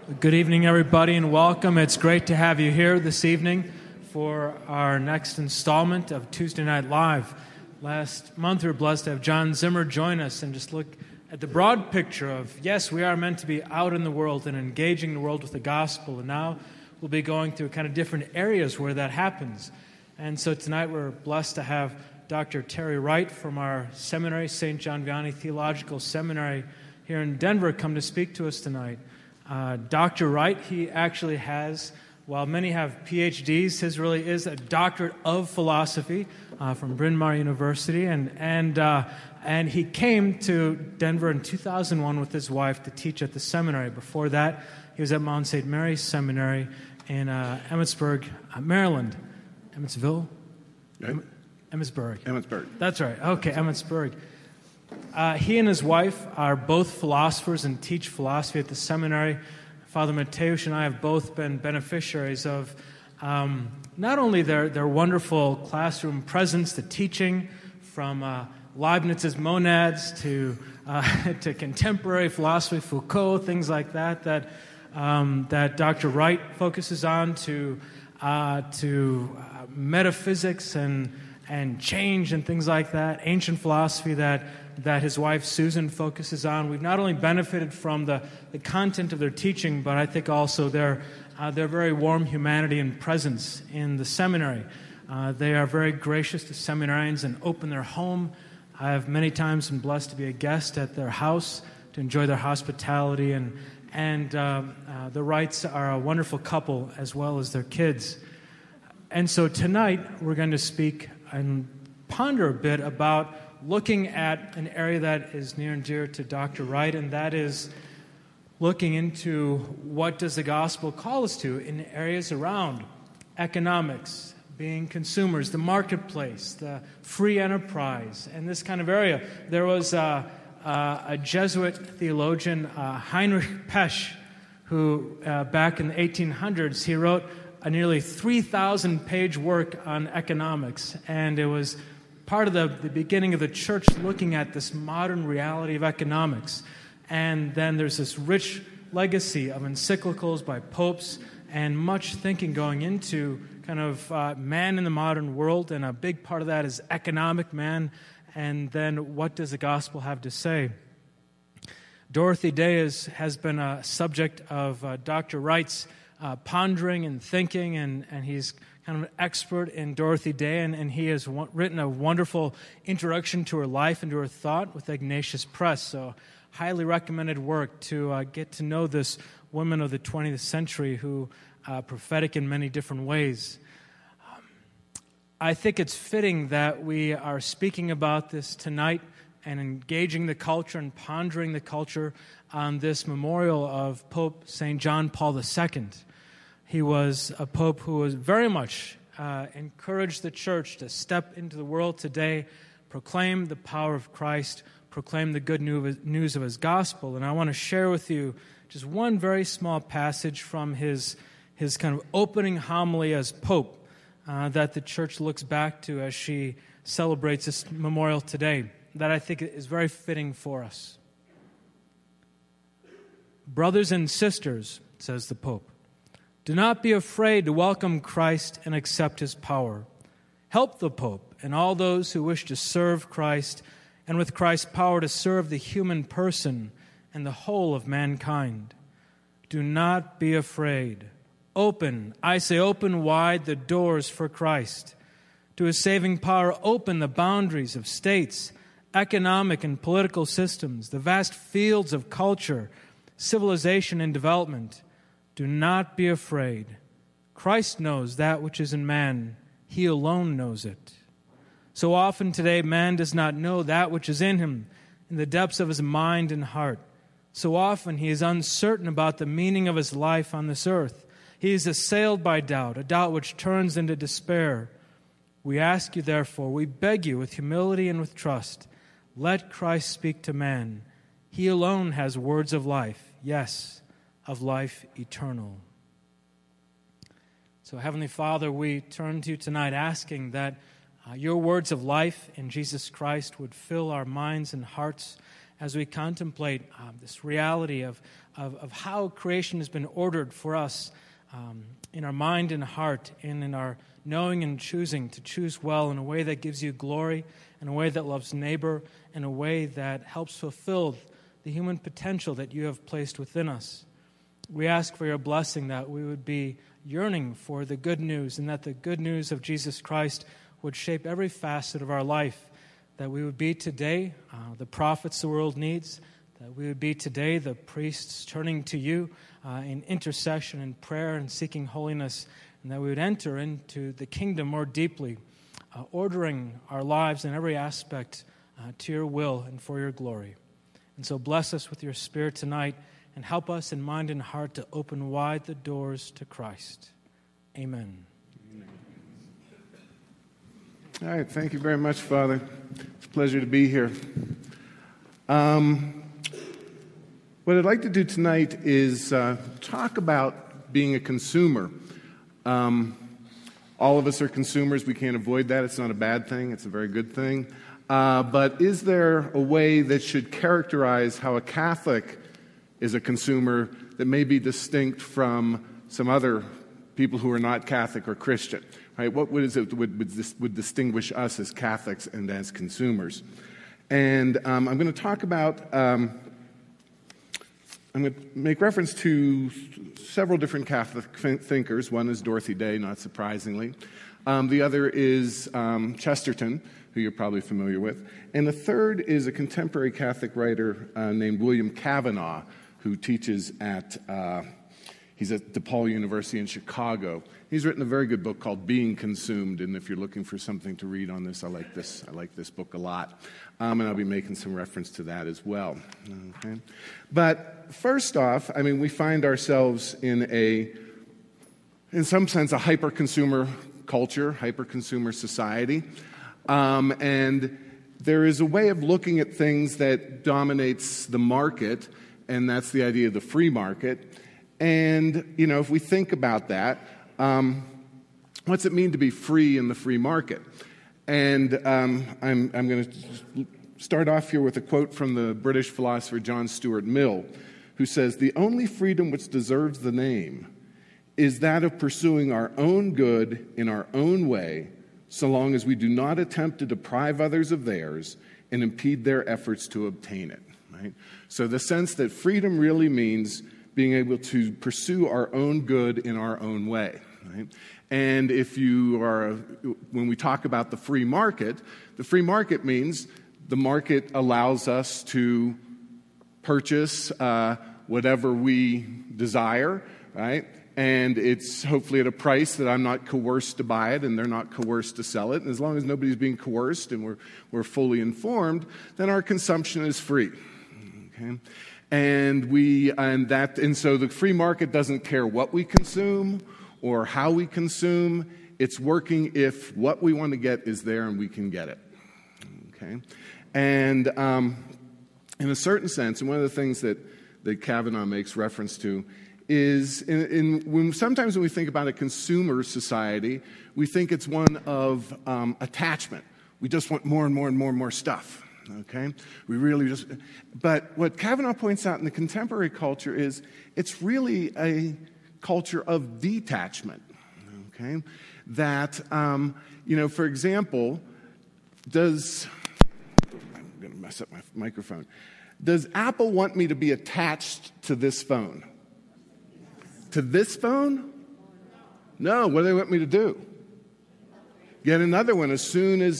Good evening, everybody, and welcome. It's great to have you here this evening for our next installment of Tuesday Night Live. Last month, we were blessed to have John Zimmer join us and just look at the broad picture of, yes, we are meant to be out in the world and engaging the world with the gospel, and now we'll be going through kind of different areas where that happens. And so tonight, we're blessed to have Dr. Terry Wright from our seminary, St. John Vianney Theological Seminary here in Denver, come to speak to us tonight. Dr. Wright, he actually has, while many have PhDs, his really is a doctorate of philosophy from Bryn Mawr University, and he came to Denver in 2001 with his wife to teach at the seminary. Before that, he was at Mount St. Mary's Seminary in Emmitsburg, Maryland. Emmitsville? Emmitsburg. That's right. Okay, Emmitsburg. He and his wife are both philosophers and teach philosophy at the seminary. Father Mateusz and I have both been beneficiaries of not only their wonderful classroom presence, the teaching from Leibniz's monads to contemporary philosophy, Foucault, things like that Dr. Wright focuses on, to metaphysics and change and things like that, ancient philosophy that his wife Susan focuses on. We've not only benefited from the content of their teaching, but I think also their very warm humanity and presence in the seminary. They are very gracious to seminarians and open their home. I have many times been blessed to be a guest at their house, to enjoy their hospitality, and the Wrights are a wonderful couple as well as their kids. And so tonight we're going to speak and ponder a bit about looking at an area that is near and dear to Dr. Wright, and that is looking into what does the gospel call us to in areas around economics, being consumers, the marketplace, the free enterprise, and this kind of area. There was a Jesuit theologian, Heinrich Pesch, who back in the 1800s, he wrote a nearly 3,000-page work on economics, and it was part of the beginning of the church looking at this modern reality of economics. And then there's this rich legacy of encyclicals by popes and much thinking going into kind of man in the modern world, and a big part of that is economic man, and then what does the gospel have to say? Dorothy Day has been a subject of Dr. Wright's pondering and thinking, and he's kind of an expert in Dorothy Day, and he has written a wonderful introduction to her life and to her thought with Ignatius Press. So highly recommended work to get to know this woman of the 20th century who prophetic in many different ways. I think it's fitting that we are speaking about this tonight and engaging the culture and pondering the culture on this memorial of Pope St. John Paul II. He was a pope who was very much encouraged the church to step into the world today, proclaim the power of Christ, proclaim the good news of his gospel. And I want to share with you just one very small passage from his kind of opening homily as pope that the church looks back to as she celebrates this memorial today, that I think is very fitting for us. Brothers and sisters, says the Pope, do not be afraid to welcome Christ and accept his power. Help the Pope and all those who wish to serve Christ, and with Christ's power to serve the human person and the whole of mankind. Do not be afraid. Open, I say open wide the doors for Christ. To his saving power, open the boundaries of states, economic and political systems, the vast fields of culture, civilization, and development. Do not be afraid. Christ knows that which is in man. He alone knows it. So often today, man does not know that which is in him, in the depths of his mind and heart. So often he is uncertain about the meaning of his life on this earth. He is assailed by doubt, a doubt which turns into despair. We ask you, therefore, we beg you with humility and with trust, let Christ speak to man. He alone has words of life, yes, of life eternal. So, Heavenly Father, we turn to you tonight asking that your words of life in Jesus Christ would fill our minds and hearts as we contemplate this reality of how creation has been ordered for us in our mind and heart, and in our knowing and choosing to choose well in a way that gives you glory, in a way that loves neighbor, in a way that helps fulfill the human potential that you have placed within us. We ask for your blessing that we would be yearning for the good news, and that the good news of Jesus Christ would shape every facet of our life, that we would be today the prophets the world needs, that we would be today the priests turning to you in intercession and prayer and seeking holiness, and that we would enter into the kingdom more deeply, ordering our lives in every aspect to your will and for your glory. And so bless us with your Spirit tonight, and help us in mind and heart to open wide the doors to Christ. Amen. All right, thank you very much, Father. It's a pleasure to be here. What I'd like to do tonight is talk about being a consumer. All of us are consumers. We can't avoid that. It's not a bad thing. It's a very good thing. But is there a way that should characterize how a Catholic is a consumer that may be distinct from some other people who are not Catholic or Christian? Right? What is it would distinguish us as Catholics and as consumers? And I'm going to talk about, I'm going to make reference to several different Catholic thinkers. One is Dorothy Day, not surprisingly. The other is Chesterton, who you're probably familiar with. And the third is a contemporary Catholic writer named William Cavanaugh, who teaches he's at DePaul University in Chicago. He's written a very good book called Being Consumed, and if you're looking for something to read on this, I like this book a lot. And I'll be making some reference to that as well. Okay? But first off, I mean, we find ourselves in some sense, a hyper-consumer culture, hyper-consumer society. And there is a way of looking at things that dominates the market, and that's the idea of the free market. And, you know, if we think about that, what's it mean to be free in the free market? And I'm going to start off here with a quote from the British philosopher John Stuart Mill, who says, "The only freedom which deserves the name is that of pursuing our own good in our own way, so long as we do not attempt to deprive others of theirs and impede their efforts to obtain it." Right? So the sense that freedom really means being able to pursue our own good in our own way. Right? And when we talk about the free market means the market allows us to purchase whatever we desire, right? And it's hopefully at a price that I'm not coerced to buy it and they're not coerced to sell it. And as long as nobody's being coerced and we're fully informed, then our consumption is free. Okay? And so the free market doesn't care what we consume or how we consume. It's working if what we want to get is there and we can get it. Okay? And in a certain sense, and one of the things that Kavanaugh makes reference to is sometimes when we think about a consumer society, we think it's one of attachment. We just want more and more and more and more stuff. Okay, but what Kavanaugh points out in the contemporary culture is it's really a culture of detachment. Okay, that for example, I'm going to mess up my microphone. Does Apple want me to be attached to this phone? To this phone? No. What do they want me to do? Get another one as soon as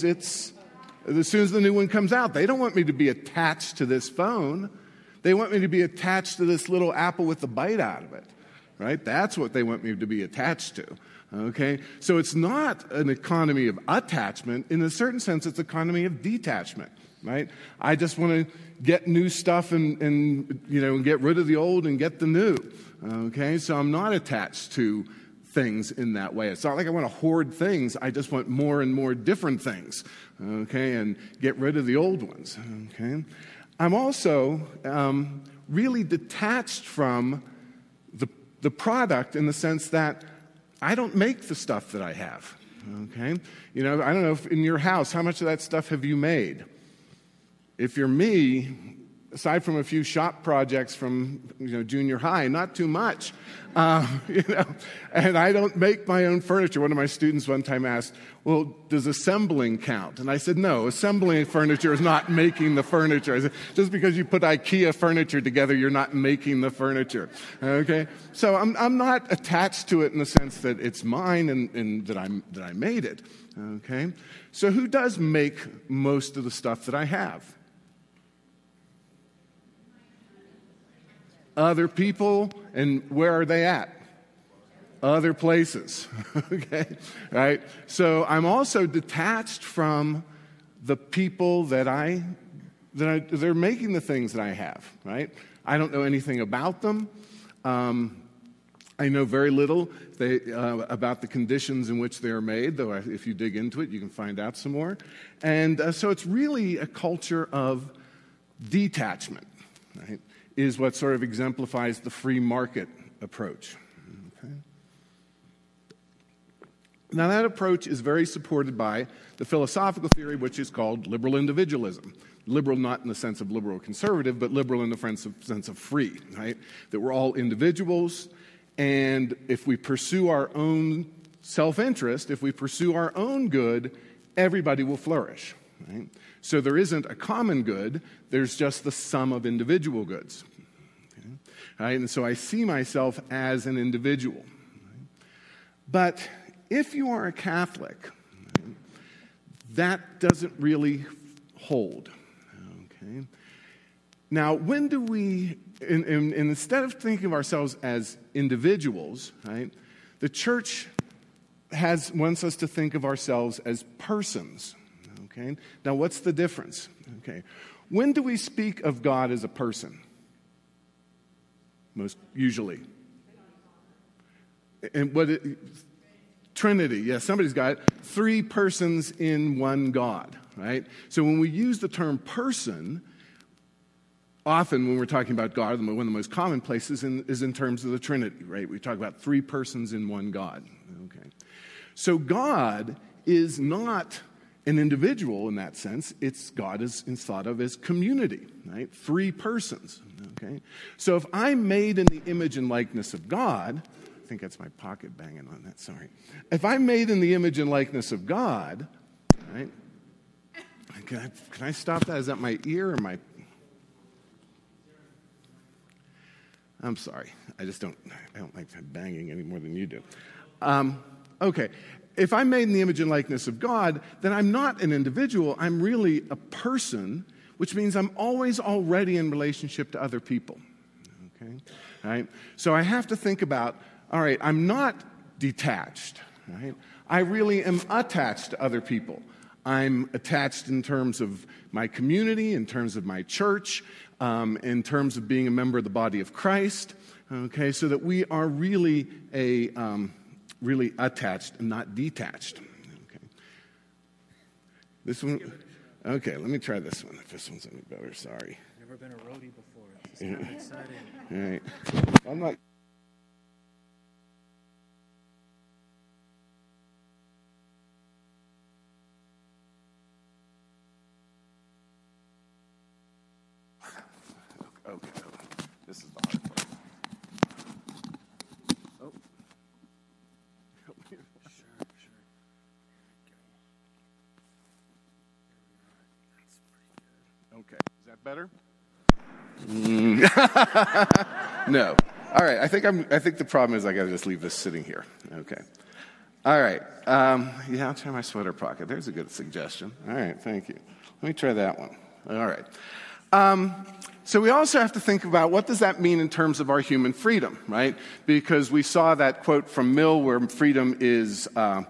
the new one comes out. They don't want me to be attached to this phone. They want me to be attached to this little apple with the bite out of it, right? That's what they want me to be attached to, okay? So it's not an economy of attachment. In a certain sense, it's an economy of detachment, right? I just want to get new stuff and get rid of the old and get the new, okay? So I'm not attached to things in that way. It's not like I want to hoard things. I just want more and more different things, okay, and get rid of the old ones, okay? I'm also really detached from the product in the sense that I don't make the stuff that I have, okay? I don't know if in your house, how much of that stuff have you made? If you're me, aside from a few shop projects from junior high, not too much. And I don't make my own furniture. One of my students one time asked, well, does assembling count? And I said, no, assembling furniture is not making the furniture. I said, just because you put IKEA furniture together, you're not making the furniture. Okay? So I'm not attached to it in the sense that it's mine and that I made it. Okay? So who does make most of the stuff that I have? Other people, and where are they at? Other places, okay, right? So I'm also detached from the people that they're making the things that I have, right? I don't know anything about them. I know very little about the conditions in which they are made, though if you dig into it, you can find out some more. And so it's really a culture of detachment, right? Is what sort of exemplifies the free market approach. Okay. Now that approach is very supported by the philosophical theory which is called liberal individualism. Liberal not in the sense of liberal conservative, but liberal in the sense of free, right? That we're all individuals, and if we pursue our own self-interest, if we pursue our own good, everybody will flourish, right? So there isn't a common good, there's just the sum of individual goods. Okay? Right? And so I see myself as an individual. Right? But if you are a Catholic, right, that doesn't really hold. Okay? Now, when do we, instead of thinking of ourselves as individuals, right, the church wants us to think of ourselves as persons. Okay. Now, what's the difference? Okay. When do we speak of God as a person? Most usually. And Trinity. Yeah, somebody's got it. 3 persons in one God, right? So when we use the term person, often when we're talking about God, one of the most common places is in terms of the Trinity, right? We talk about 3 persons in one God. Okay. So God is not an individual in that sense. God is thought of as community, right? 3 persons, okay? So if I'm made in the image and likeness of God, I think that's my pocket banging on that, sorry. If I'm made in the image and likeness of God, right? Can I stop that? Is that my ear or my... I'm sorry. I don't like banging any more than you do. Okay. If I'm made in the image and likeness of God, then I'm not an individual. I'm really a person, which means I'm always already in relationship to other people. Okay? All right? So I have to think about, all right, I'm not detached. Right? I really am attached to other people. I'm attached in terms of my community, in terms of my church, in terms of being a member of the body of Christ. Okay? So that we are really really attached and not detached. Okay. This one, okay, let me try this one. If this one's any better, sorry. Never been a roadie before. It's kind of exciting. All right. I'm not... Okay. This is the hard part. Oh. Okay, is that better? No. All right. I think the problem is I got to just leave this sitting here. Okay. All right. Yeah, I'll try my sweater pocket. There's a good suggestion. All right. Thank you. Let me try that one. All right. So we also have to think about what does that mean in terms of our human freedom, right? Because we saw that quote from Mill where freedom is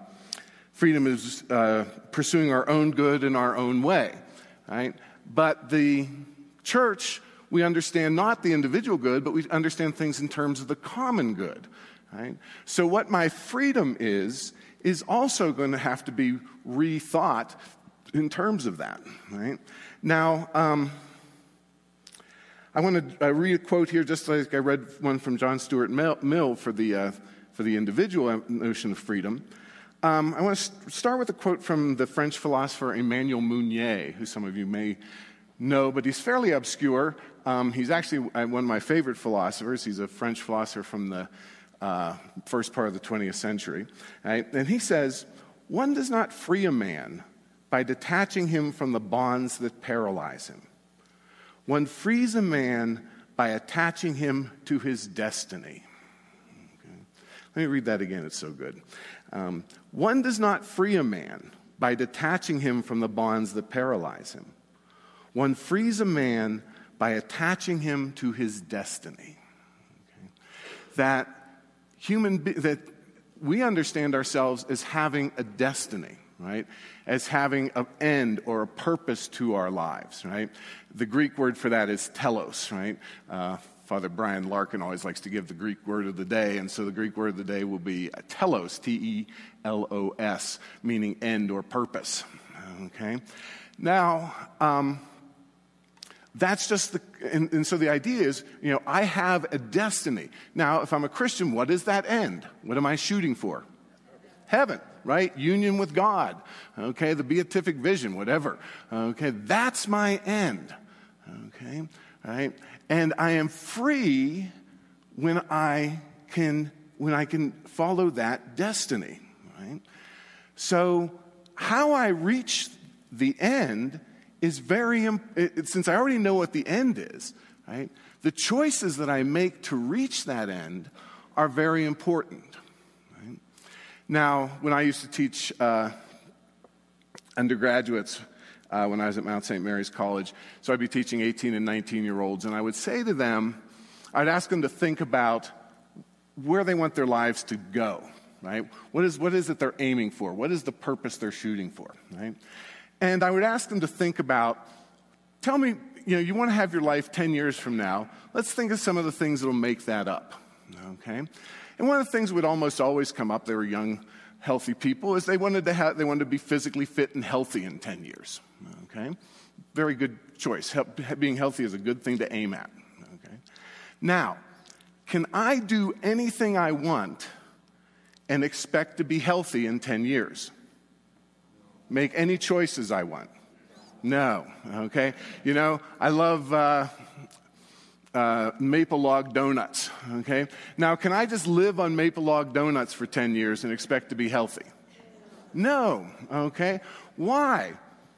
pursuing our own good in our own way, right? But the church, we understand not the individual good, but we understand things in terms of the common good, right? So what my freedom is also going to have to be rethought in terms of that, right? Now, I want to read a quote here, just like I read one from John Stuart Mill for the individual notion of freedom. I want to start with a quote from the French philosopher Emmanuel Mounier, who some of you may No, but he's fairly obscure. He's actually one of my favorite philosophers. He's a French philosopher from the first part of the 20th century. Right? And he says, one does not free a man by detaching him from the bonds that paralyze him. One frees a man by attaching him to his destiny. Okay. Let me read that again. It's so good. One does not free a man by detaching him from the bonds that paralyze him. One frees a man by attaching him to his destiny. Okay. That we understand ourselves as having a destiny, right? As having an end or a purpose to our lives, right? The Greek word for that is telos, right? Father Brian Larkin always likes to give the Greek word of the day, and so the Greek word of the day will be telos, T-E-L-O-S, meaning end or purpose, okay? Now, that's just and so the idea is, I have a destiny. Now, if I'm a Christian, what is that end? What am I shooting for? Heaven, right? Union with God, okay? The beatific vision, whatever, okay? That's my end, okay? Right? And I am free when I can follow that destiny, right? So how I reach the end is since I already know what the end is, right? The choices that I make to reach that end are very important. Right? Now, when I used to teach undergraduates when I was at Mount St. Mary's College, so I'd be teaching 18 and 19-year-olds, and I would say to them, I'd ask them to think about where they want their lives to go, right? What is it they're aiming for? What is the purpose they're shooting for, right? And I would ask them to think about, tell me, you want to have your life 10 years from now. Let's think of some of the things that will make that up, okay? And one of the things that would almost always come up, they were young, healthy people, is they wanted to be physically fit and healthy in 10 years, okay? Very good choice. Being healthy is a good thing to aim at, okay? Now, can I do anything I want and expect to be healthy in 10 years? Make any choices I want? No, okay? I love maple log donuts, okay? Now, can I just live on maple log donuts for 10 years and expect to be healthy? No, okay? Why?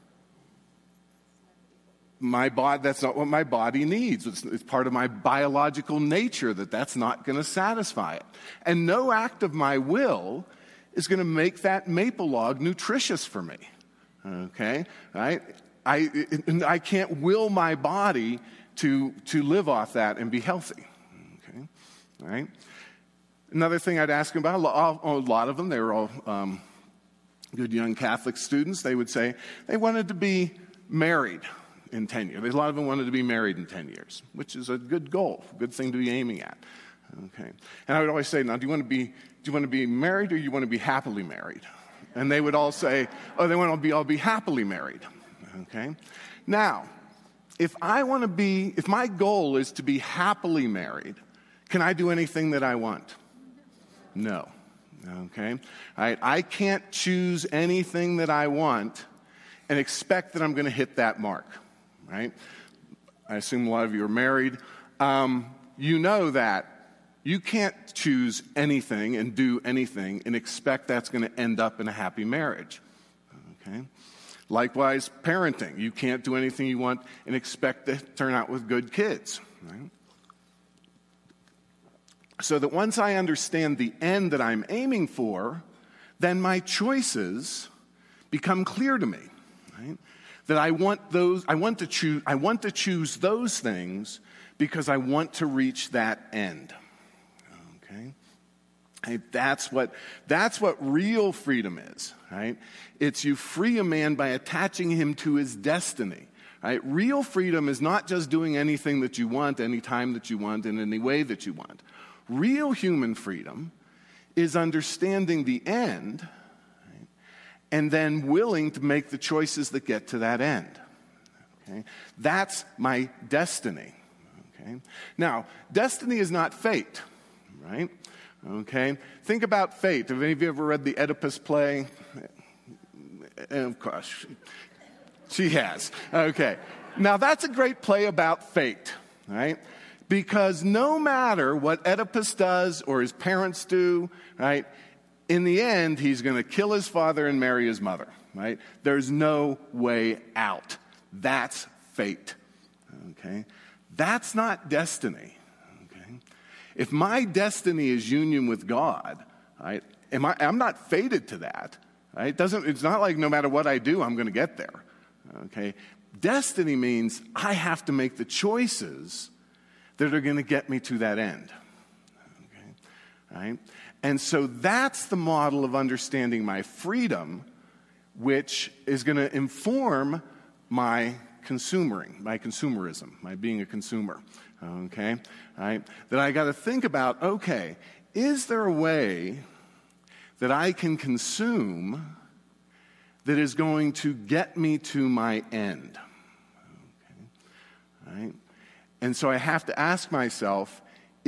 That's not what my body needs. It's part of my biological nature that's not going to satisfy it. And no act of my will is going to make that maple log nutritious for me, okay? Right? I can't will my body to live off that and be healthy, okay? All right? Another thing I'd ask them about, a lot of them, they were all good young Catholic students, they would say they wanted to be married in 10 years. A lot of them wanted to be married in 10 years, which is a good goal, a good thing to be aiming at. Okay. And I would always say, now, do you want to be married or you want to be happily married? And they would all say, oh, they want to all be happily married. Okay. Now, if my goal is to be happily married, can I do anything that I want? No. Okay. All right. I can't choose anything that I want and expect that I'm going to hit that mark. Right? I assume a lot of you are married. You know that you can't choose anything and do anything and expect that's going to end up in a happy marriage. Okay? Likewise, parenting. You can't do anything you want and expect to turn out with good kids. Right? So that once I understand the end that I'm aiming for, then my choices become clear to me. Right? That I want to choose those things because I want to reach that end. Okay? Hey, that's what real freedom is, right? It's you free a man by attaching him to his destiny. Right? Real freedom is not just doing anything that you want, any time that you want, in any way that you want. Real human freedom is understanding the end and then willing to make the choices that get to that end. Okay? That's my destiny. Okay? Now, destiny is not fate, right? Okay? Think about fate. Have any of you ever read the Oedipus play? Of course. She has. Okay. Now, that's a great play about fate, right? Because no matter what Oedipus does or his parents do, right, in the end, he's going to kill his father and marry his mother, right? There's no way out. That's fate, okay? That's not destiny, okay? If my destiny is union with God, right, I'm not fated to that, right? It's not like no matter what I do, I'm going to get there, okay? Destiny means I have to make the choices that are going to get me to that end, okay? Right? And so that's the model of understanding my freedom, which is going to inform my consumerism, my being a consumer, okay? Right? That I got to think about, okay, is there a way that I can consume that is going to get me to my end? Okay? Right? And so I have to ask myself,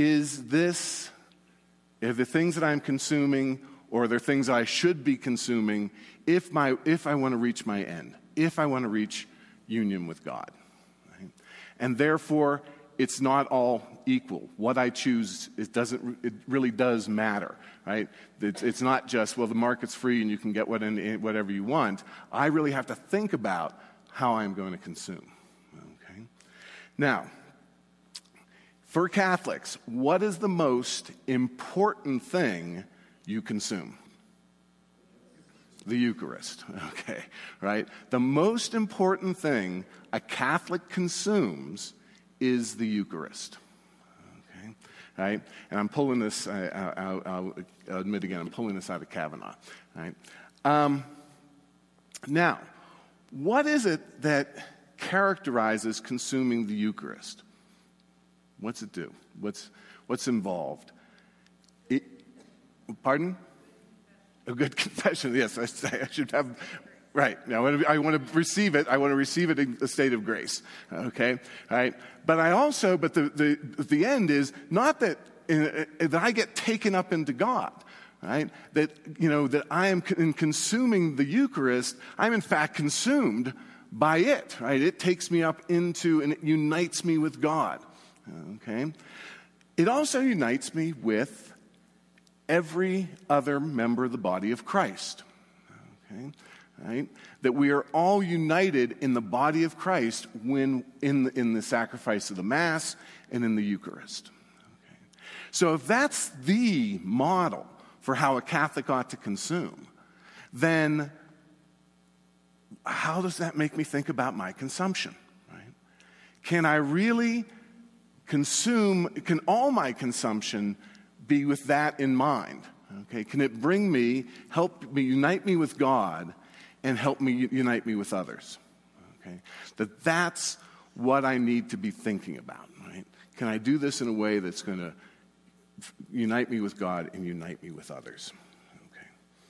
are the things that I'm consuming, or are there things I should be consuming if I want to reach my end, if I want to reach union with God? Right? And therefore, it's not all equal. What I choose, it really does matter, right? It's not just, well, the market's free and you can get whatever you want. I really have to think about how I'm going to consume. Okay? Now, for Catholics, what is the most important thing you consume? The Eucharist, okay, right? The most important thing a Catholic consumes is the Eucharist, okay, right? And I'm pulling this, I'll admit again, I'm pulling this out of Kavanaugh, right? Now, what is it that characterizes consuming the Eucharist? What's it do? What's involved? Pardon? A good confession. Yes, I should have. Right. Now, I want to receive it. I want to receive it in a state of grace. Okay. Right. But the end is not that I get taken up into God. Right. That I am in consuming the Eucharist. I'm in fact consumed by it. Right. It takes me up into and it unites me with God. Okay? It also unites me with every other member of the body of Christ. Okay? Right? That we are all united in the body of Christ when in the sacrifice of the Mass and in the Eucharist. Okay? So if that's the model for how a Catholic ought to consume, then how does that make me think about my consumption? Right? Can I really can all my consumption be with that in mind? Okay, can it help me, unite me with God and help me unite me with others? Okay, that's what I need to be thinking about, right? Can I do this in a way that's going to unite me with God and unite me with others? Okay.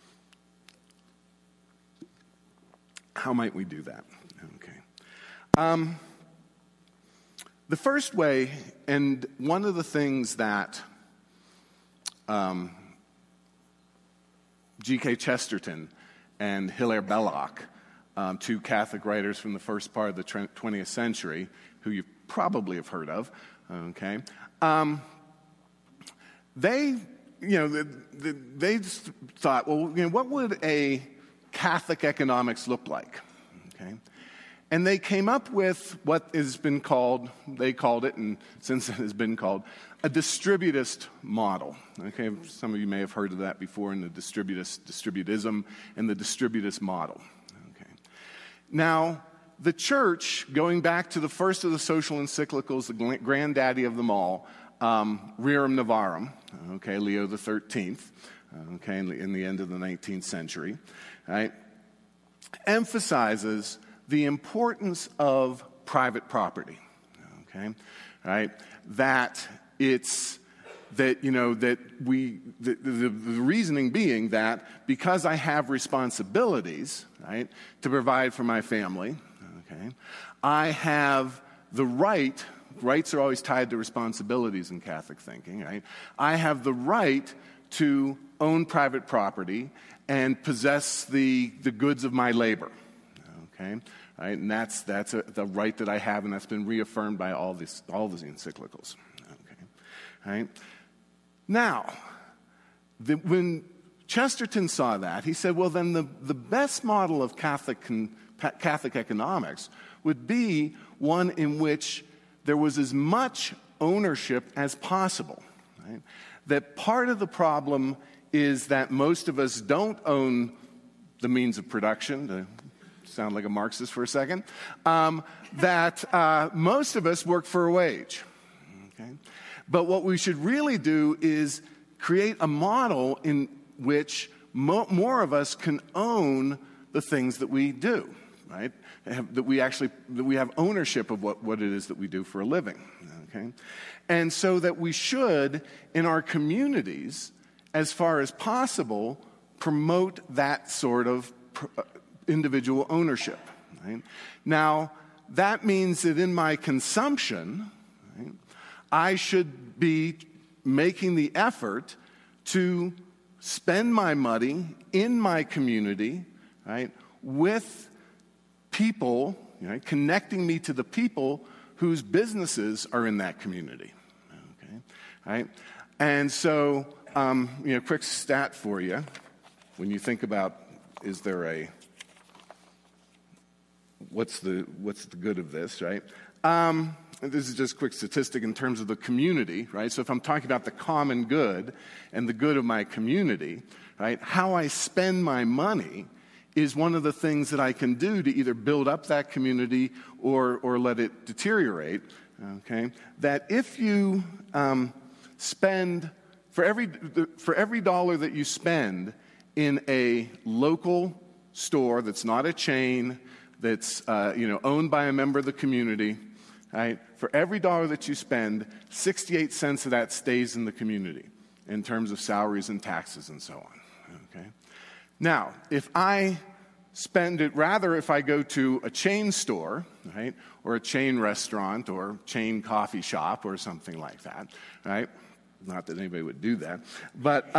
How might we do that? Okay. The first way, and one of the things that G.K. Chesterton and Hilaire Belloc, two Catholic writers from the first part of the 20th century, who you probably have heard of, okay, they thought, well, what would a Catholic economics look like? Okay. And they came up with what has been called, they called it, and since it has been called, a distributist model. Okay, some of you may have heard of that before in the distributism and the distributist model. Okay. Now, the Church, going back to the first of the social encyclicals, the granddaddy of them all, Rerum Novarum, okay, Leo XIII, okay, in the end of the 19th century, right, emphasizes the importance of private property, okay, right? That the reasoning being that because I have responsibilities, right, to provide for my family, okay, I have the rights are always tied to responsibilities in Catholic thinking, right? I have the right to own private property and possess the goods of my labor. Okay, right? And that's the right that I have, and that's been reaffirmed by all these encyclicals. Okay, right? Now, when Chesterton saw that, he said, well, then the best model of Catholic economics would be one in which there was as much ownership as possible. Right? That part of the problem is that most of us don't own the means of production, to sound like a Marxist for a second, that most of us work for a wage. Okay? But what we should really do is create a model in which more of us can own the things that we do, right? That we have ownership of what it is that we do for a living, okay? And so that we should, in our communities, as far as possible, promote that sort of individual ownership, right? Now, that means that in my consumption, right, I should be making the effort to spend my money in my community, right, with people, right, connecting me to the people whose businesses are in that community. Okay, right? And so, quick stat for you. When you think about, what's the good of this, right? This is just a quick statistic in terms of the community, right? So if I'm talking about the common good and the good of my community, right, how I spend my money is one of the things that I can do to either build up that community or let it deteriorate, okay? That if you spend, for every dollar that you spend in a local store that's not a chain, that's owned by a member of the community, right? For every dollar that you spend, 68 cents of that stays in the community in terms of salaries and taxes and so on. Okay. Now, if I spend it, rather if I go to a chain store, right, or a chain restaurant or chain coffee shop or something like that, right? Not that anybody would do that, but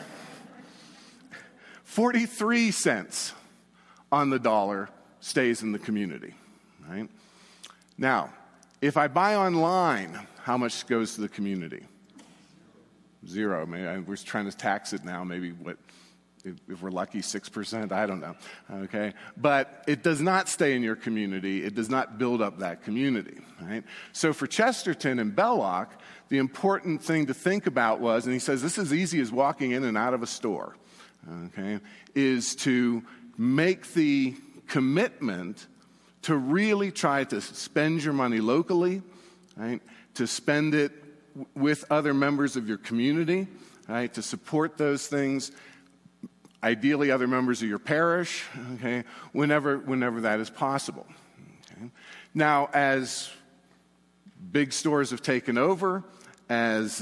43 cents on the dollar stays in the community, right? Now, if I buy online, how much goes to the community? 0. Maybe we're trying to tax it now. Maybe if we're lucky, 6%. I don't know. Okay, but it does not stay in your community. It does not build up that community. Right. So for Chesterton and Belloc, the important thing to think about was, and he says this is easy as walking in and out of a store. Okay, is to make the commitment to really try to spend your money locally, right? To spend it with other members of your community, right? To support those things, ideally other members of your parish, okay? Whenever that is possible. Okay? Now, as big stores have taken over, as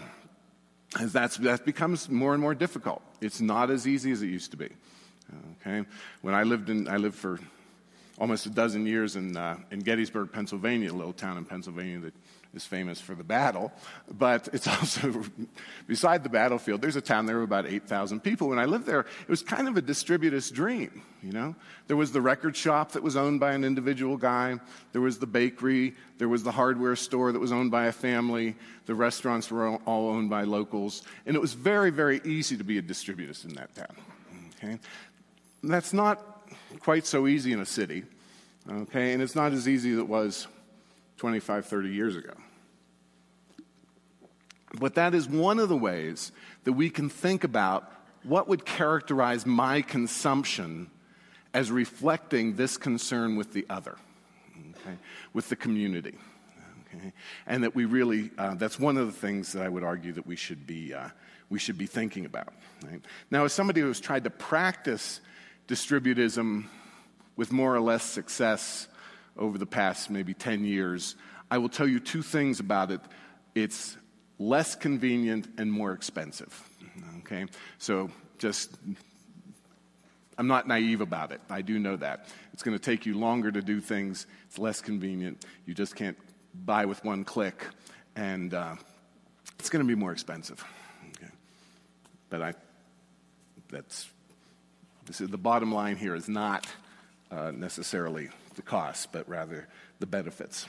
that becomes more and more difficult. It's not as easy as it used to be. Okay, when I lived for almost a dozen years in Gettysburg, Pennsylvania, a little town in Pennsylvania that is famous for the battle, but it's also, beside the battlefield, there's a town there of about 8,000 people. When I lived there, it was kind of a distributist dream, you know? There was the record shop that was owned by an individual guy. There was the bakery. There was the hardware store that was owned by a family. The restaurants were all owned by locals. And it was very, very easy to be a distributist in that town, okay? That's not quite so easy in a city, okay? And it's not as easy as it was 25, 30 years ago. But that is one of the ways that we can think about what would characterize my consumption as reflecting this concern with the other, okay? With the community. Okay? And that we really, that's one of the things that I would argue that we should be thinking about. Right? Now, as somebody who has tried to practice distributism with more or less success over the past maybe 10 years, I will tell you two things about it. It's less convenient and more expensive. Okay? So I'm not naive about it. I do know that. It's going to take you longer to do things. It's less convenient. You just can't buy with one click. And it's going to be more expensive. Okay? But the bottom line here is not necessarily the costs, but rather the benefits.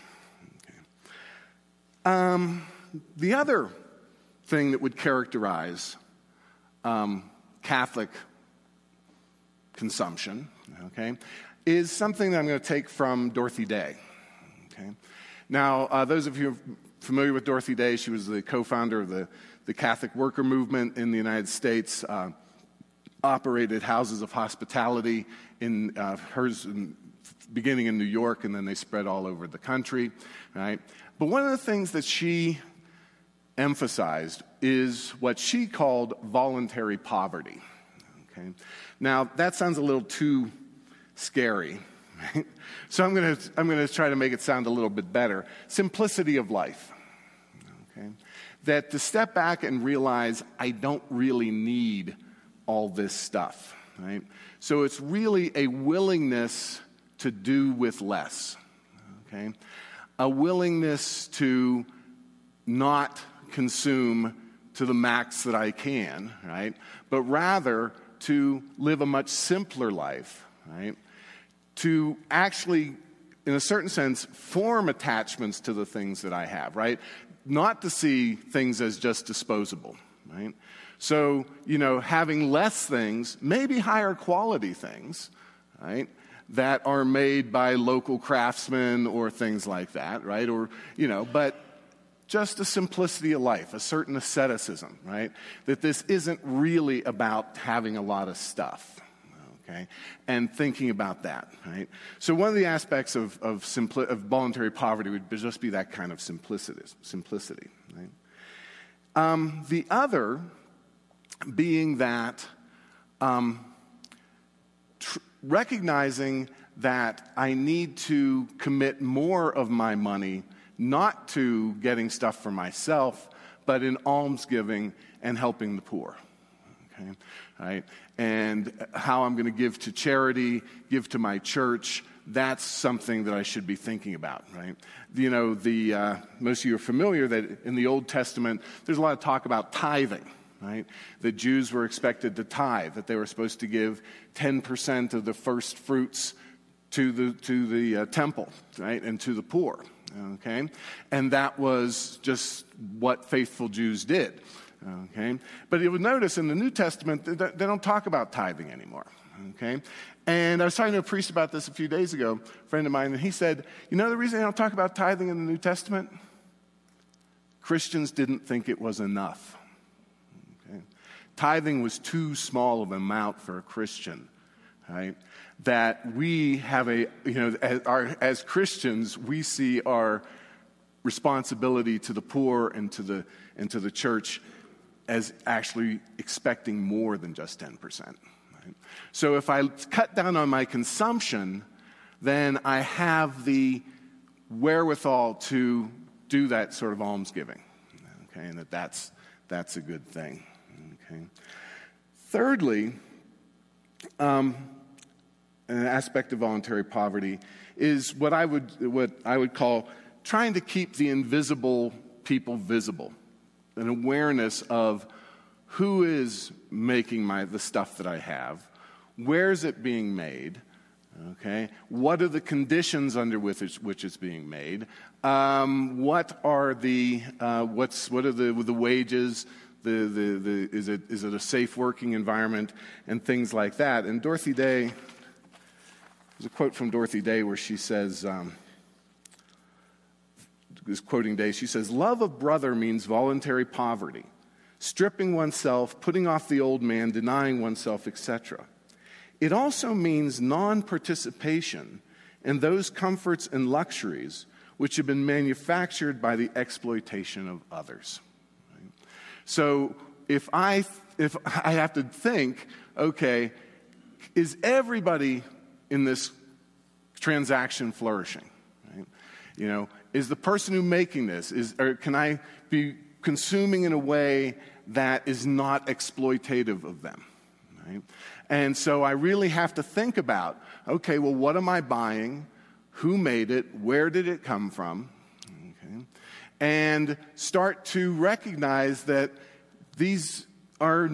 The other thing that would characterize Catholic consumption, okay, is something that I'm going to take from Dorothy Day. Okay? Now, those of you familiar with Dorothy Day, she was the co-founder of the Catholic worker movement in the United States, operated houses of hospitality in hers beginning in New York, and then they spread all over the country, right? But one of the things that she emphasized is what she called voluntary poverty. Okay? Now, that sounds a little too scary, right? So I'm going to try to make it sound a little bit better. Simplicity of life. Okay? That to step back and realize I don't really need all this stuff, right? So it's really a willingness to do with less, okay? A willingness to not consume to the max that I can, right? But rather to live a much simpler life, right? To actually, in a certain sense, form attachments to the things that I have, right? Not to see things as just disposable, right? So, having less things, maybe higher quality things, right, that are made by local craftsmen or things like that, right? Or, but just a simplicity of life, a certain asceticism, right? That this isn't really about having a lot of stuff, okay? And thinking about that, right? So one of the aspects of voluntary poverty would just be that kind of simplicity, right? The other being that recognizing that I need to commit more of my money not to getting stuff for myself, but in almsgiving and helping the poor. Okay, right? And how I'm going to give to charity, give to my church, that's something that I should be thinking about, right? Most of you are familiar that in the Old Testament, there's a lot of talk about tithing. Right? The Jews were expected to tithe, that they were supposed to give 10% of the first fruits to the temple, right, and to the poor. Okay, and that was just what faithful Jews did. Okay, but you would notice in the New Testament they don't talk about tithing anymore. Okay, and I was talking to a priest about this a few days ago, a friend of mine, and he said, the reason they don't talk about tithing in the New Testament, Christians didn't think it was enough. Tithing was too small of an amount for a Christian, right? That we have as Christians, we see our responsibility to the poor and to the church as actually expecting more than just 10%. Right? So if I cut down on my consumption, then I have the wherewithal to do that sort of almsgiving, okay? And that's a good thing. Okay. Thirdly, an aspect of voluntary poverty is what I would call trying to keep the invisible people visible, an awareness of who is making the stuff that I have, where is it being made, okay? What are the conditions under which it's being made? What are the wages? Is it a safe working environment and things like that? And Dorothy Day, there's a quote from Dorothy Day where she says, quoting Day, she says, "Love of brother means voluntary poverty, stripping oneself, putting off the old man, denying oneself, etc. It also means non-participation in those comforts and luxuries which have been manufactured by the exploitation of others." So if I have to think, okay, is everybody in this transaction flourishing? Right? Is the person who's making this, or can I be consuming in a way that is not exploitative of them? Right? And so I really have to think about, okay, well, what am I buying? Who made it? Where did it come from? Okay. And start to recognize that these are,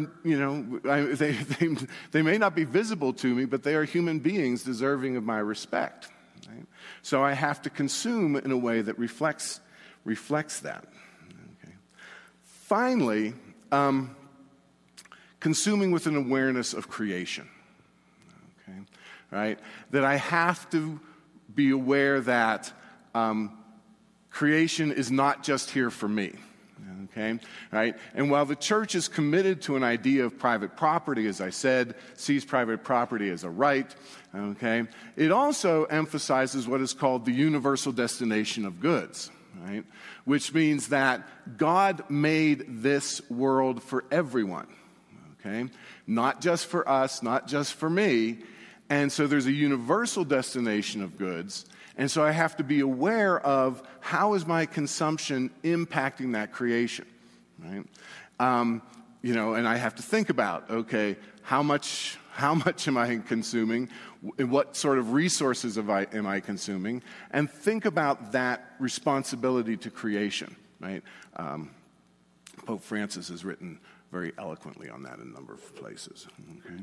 they may not be visible to me, but they are human beings deserving of my respect. Right? So I have to consume in a way that reflects that. Okay. Finally, consuming with an awareness of creation. Okay. Right? That I have to be aware that creation is not just here for me. Okay, right? And while the church is committed to an idea of private property, as I said, sees private property as a right, okay, it also emphasizes what is called the universal destination of goods, right? Which means that God made this world for everyone, okay? Not just for us, not just for me. And so there's a universal destination of goods. And so I have to be aware of how is my consumption impacting that creation, right? And I have to think about, okay, how much am I consuming? What sort of resources am I consuming? And think about that responsibility to creation, right? Pope Francis has written very eloquently on that in a number of places, okay?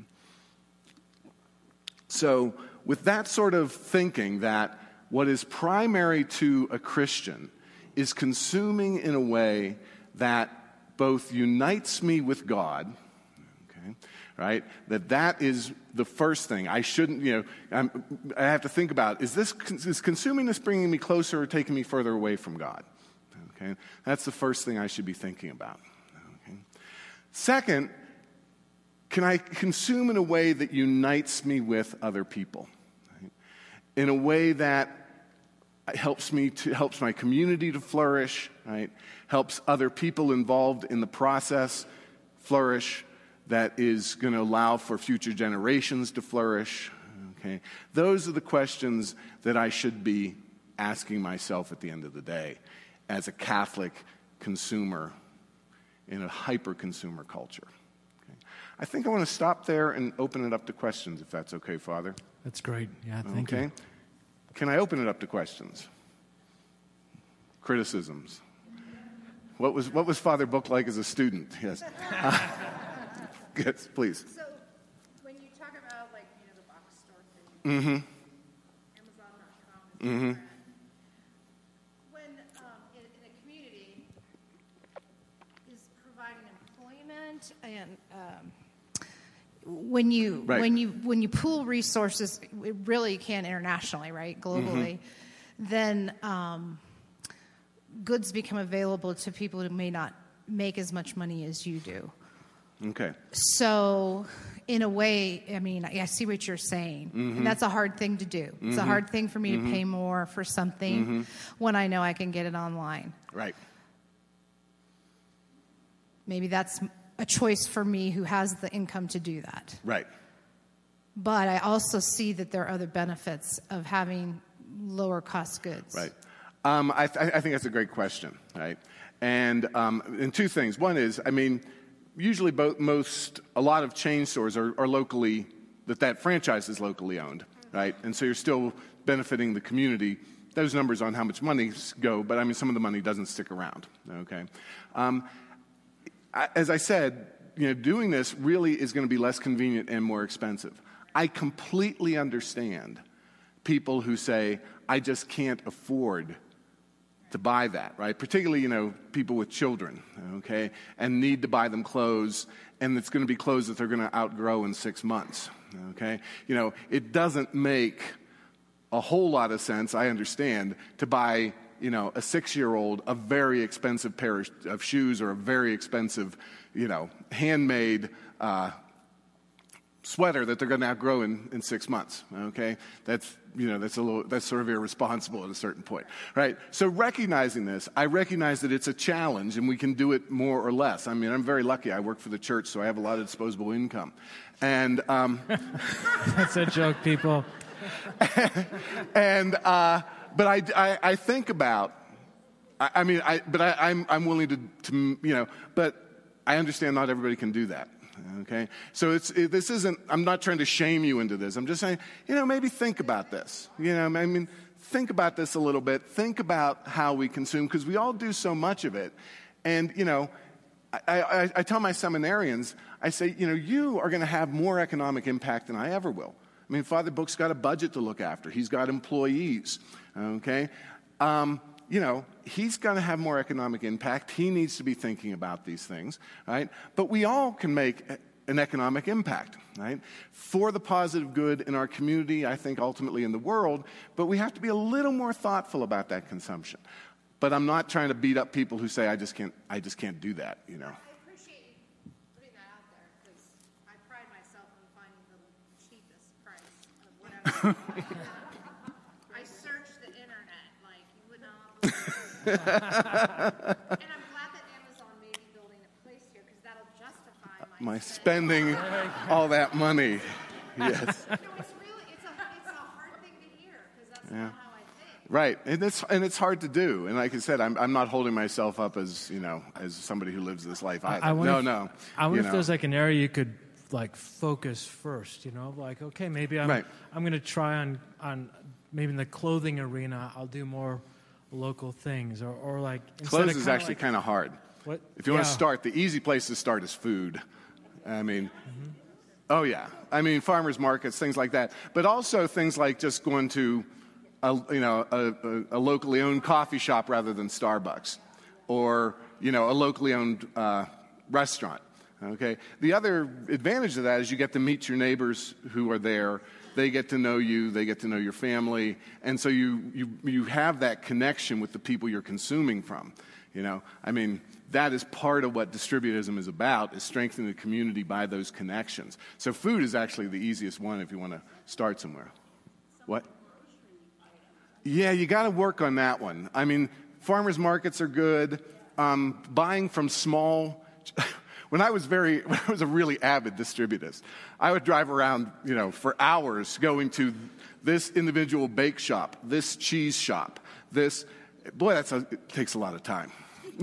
So with that sort of thinking that what is primary to a Christian is consuming in a way that both unites me with God, okay, right? That is the first thing. I shouldn't, I have to think about, is consuming this bringing me closer or taking me further away from God? Okay, that's the first thing I should be thinking about. Okay. Second, can I consume in a way that unites me with other people? Right? In a way that helps my community to flourish, right? Helps other people involved in the process flourish, that is going to allow for future generations to flourish, okay? Those are the questions that I should be asking myself at the end of the day as a Catholic consumer in a hyper-consumer culture. Okay? I think I want to stop there and open it up to questions, if that's okay, Father. That's great. Yeah, thank you. Can I open it up to questions? Criticisms? What was Father Book like as a student? Yes. Yes, please. So when you talk about the box store thing, Mm-hmm. Amazon.com is Mm-hmm. different. When in a community is providing employment and when you pool resources, it really can internationally, right, globally, then goods become available to people who may not make as much money as you do. Okay. So, in a way, I see what you're saying, and that's a hard thing to do. It's a hard thing for me to pay more for something when I know I can get it online. Right. Maybe that's a choice for me who has the income to do that. Right. But I also see that there are other benefits of having lower cost goods. Right. I think that's a great question, right? And two things. One is, usually a lot of chain stores are locally, that franchise is locally owned, right? And so you're still benefiting the community. Those numbers on how much money go, but some of the money doesn't stick around, okay? As I said, doing this really is going to be less convenient and more expensive. I completely understand people who say, I just can't afford to buy that, right? Particularly, people with children, okay, and need to buy them clothes, and it's going to be clothes that they're going to outgrow in 6 months, okay? It doesn't make a whole lot of sense, I understand, to buy, a 6-year-old a very expensive pair of shoes or a very expensive, handmade sweater that they're going to outgrow in 6 months, okay? That's sort of irresponsible at a certain point, right? So recognizing this, I recognize that it's a challenge and we can do it more or less. I'm very lucky. I work for the church, so I have a lot of disposable income. And that's a joke, people. But I think about, I'm willing to but I understand not everybody can do that. Okay, so this isn't. I'm not trying to shame you into this. I'm just saying, maybe think about this. Think about this a little bit. Think about how we consume, because we all do so much of it. And I tell my seminarians, I say, you are going to have more economic impact than I ever will. I mean, Father Book's got a budget to look after. He's got employees, okay? He's going to have more economic impact. He needs to be thinking about these things, right? But we all can make an economic impact, right? For the positive good in our community, I think ultimately in the world, but we have to be a little more thoughtful about that consumption. But I'm not trying to beat up people who say, I just can't do that, I appreciate you putting that out there, because I pride myself on finding the cheapest price of whatever. I searched the internet like you would not believe. And I'm glad that Amazon may be building a place here, because that'll justify my spending all that money. Yes. No, it's a hard thing to hear, because that's not how I think. Right, and it's hard to do. And like I said, I'm not holding myself up as as somebody who lives this life either. I wonder if there's like an area you could like focus first. Like okay, maybe I'm going to try on maybe in the clothing arena I'll do more local things or like clothes is actually kind of hard. What? If you want to start, the easy place to start is food. I mean, oh yeah, I mean farmers markets, things like that, but also things like just going to a locally owned coffee shop rather than Starbucks, or a locally owned restaurant. Okay. The other advantage of that is you get to meet your neighbors who are there. They get to know you. They get to know your family, and so you have that connection with the people you're consuming from. I mean, that is part of what distributism is about, is strengthening the community by those connections. So food is actually the easiest one if you want to start somewhere. What? Yeah, you got to work on that one. I mean, farmers markets are good. Buying from small. When I was a really avid distributist, I would drive around, for hours going to this individual bake shop, this cheese shop, this. Boy, it takes a lot of time.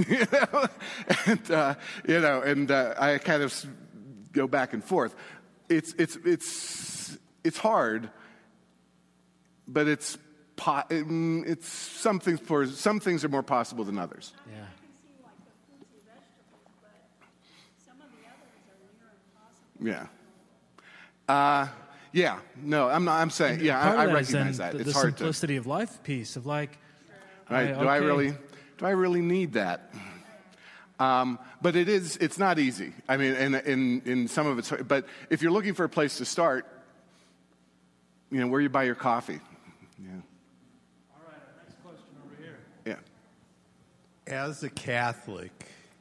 I kind of go back and forth. It's hard, but it's something for some things are more possible than others. Yeah. I can see like the fruits and vegetables, but some of the others are near impossible. Yeah. No, I'm not. I'm saying, I recognize that. The It's hard simplicity of life piece of like. Right. Do I really need that? But it's not easy. I mean, in some of it's, but if you're looking for a place to start, where you buy your coffee. Yeah. All right, our next question over here. Yeah. As a Catholic,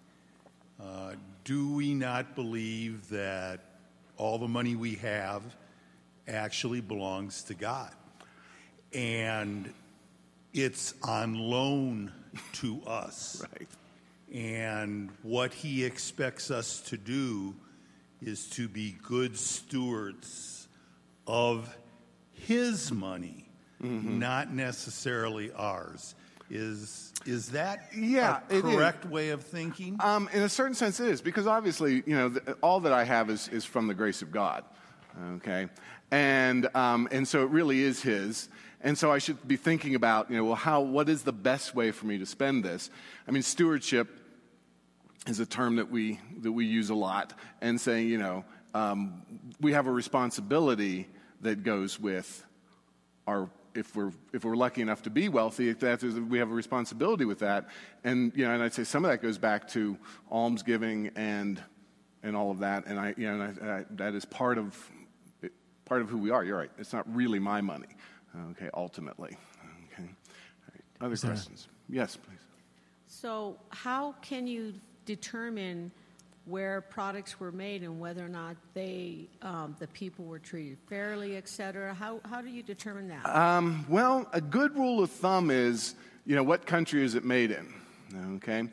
do we not believe that all the money we have actually belongs to God? And it's on loan to us. Right. And what he expects us to do is to be good stewards of his money, not necessarily ours. Is that a correct way of thinking? In a certain sense, it is, because obviously, all that I have is from the grace of God. Okay, and so it really is His. And so I should be thinking about, what is the best way for me to spend this? I mean, stewardship is a term that we use a lot, and saying, we have a responsibility that goes with our. If we're lucky enough to be wealthy, we have a responsibility with that, and and I'd say some of that goes back to almsgiving and all of that, and I that is part of who we are. You're right; it's not really my money. Okay, ultimately. Okay. All right. Other questions? Yes, please. So how can you determine where products were made and whether or not the people were treated fairly, et cetera? How do you determine that? Well, a good rule of thumb is, what country is it made in? Okay.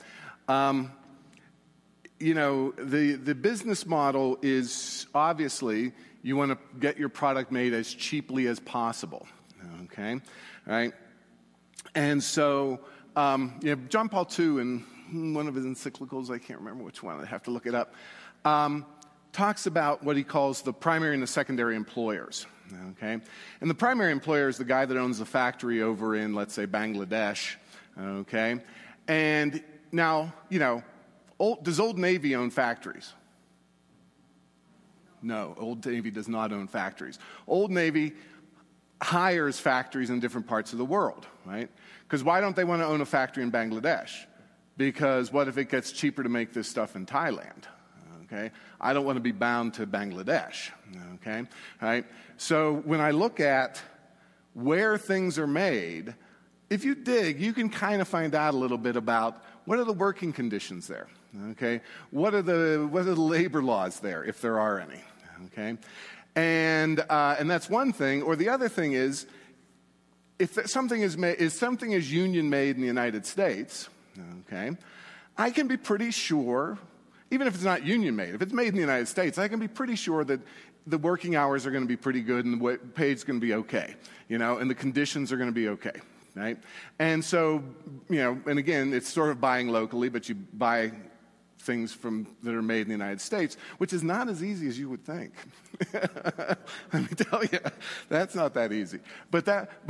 The business model is obviously you want to get your product made as cheaply as possible. Okay, all right. And so, John Paul II, in one of his encyclicals, I can't remember which one, I have to look it up, talks about what he calls the primary and the secondary employers. Okay, and the primary employer is the guy that owns the factory over in, let's say, Bangladesh. Okay, and now, does Old Navy own factories? No, Old Navy does not own factories. Old Navy hires factories in different parts of the world, right? Because why don't they want to own a factory in Bangladesh? Because what if it gets cheaper to make this stuff in Thailand? Okay, I don't want to be bound to Bangladesh. Okay, right? So when I look at where things are made, if you dig, you can kind of find out a little bit about what are the working conditions there. Okay, what are the labor laws there, if there are any? Okay, and that's one thing. Or the other thing is, if something is union made in the United States, okay, I can be pretty sure. Even if it's not union made, if it's made in the United States, I can be pretty sure that the working hours are going to be pretty good and the pay is going to be okay, and the conditions are going to be okay, right? And so, and again, it's sort of buying locally, but you buy things that are made in the United States, which is not as easy as you would think. Let me tell you, that's not that easy. But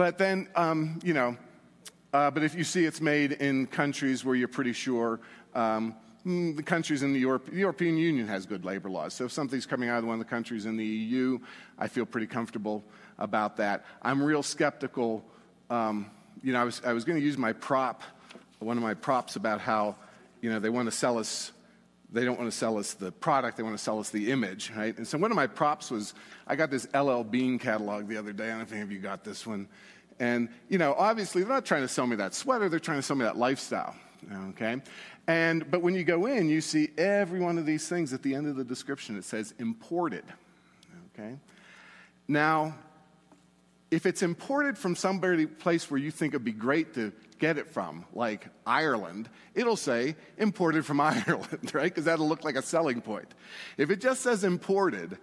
if you see it's made in countries where you're pretty sure. The countries in the European Union has good labor laws. So if something's coming out of one of the countries in the EU, I feel pretty comfortable about that. I'm real skeptical. I was going to use one of my props about how, they want to sell us. They don't want to sell us the product. They want to sell us the image, right? And so one of my props was I got this LL Bean catalog the other day. I don't know if any of you got this one. And, obviously they're not trying to sell me that sweater. They're trying to sell me that lifestyle, okay? But when you go in, you see every one of these things at the end of the description. It says imported, okay? Now, if it's imported from place where you think it'd be great to get it from, like Ireland, it'll say imported from Ireland, right? Because that'll look like a selling point. If it just says imported,